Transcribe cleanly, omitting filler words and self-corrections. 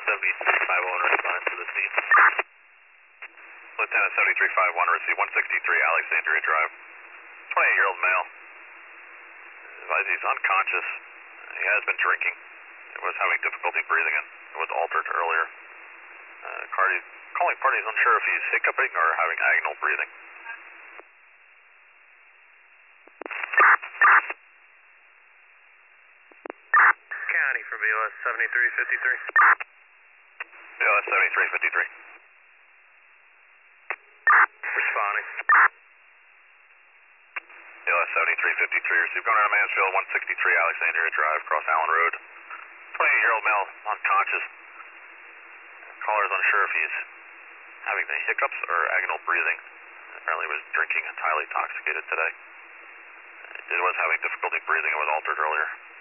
7351 response to the scene. Lieutenant 7351, receive 163 Alexandria Drive. 28-year-old male. Advise he's unconscious. He has been drinking. He was having difficulty breathing and was altered earlier. Calling party is unsure if he's hiccuping or having agonal breathing. County for BLS 7353. BLS 7353. Responding. BLS 7353, receive going out of Mansfield, 163 Alexandria Drive, across Allen Road. 28-year-old male, unconscious. Caller is unsure if he's having the hiccups or agonal breathing. Apparently was drinking and highly intoxicated today. He was having difficulty breathing and was altered earlier.